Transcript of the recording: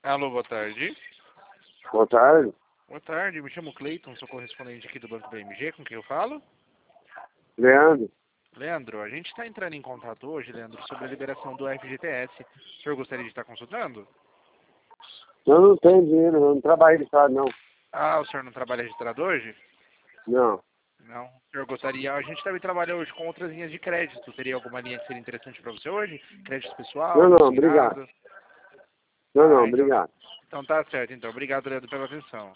Alô, boa tarde. Boa tarde. Boa tarde, me chamo Cleiton, sou correspondente aqui do Banco BMG, com quem eu falo? Leandro. Leandro, a gente está entrando em contato hoje, Leandro, sobre a liberação do FGTS. O senhor gostaria de estar consultando? Eu não tenho dinheiro, eu não trabalho de estado, não. Ah, o senhor não trabalha registrado hoje? Não. Não. O senhor gostaria... A gente também trabalha hoje com outras linhas de crédito. Teria alguma linha que seria interessante para você hoje? Crédito pessoal, Não, consignado? obrigado. Não, Ah, então... obrigado. Então tá certo, então. Obrigado, Leandro, pela atenção.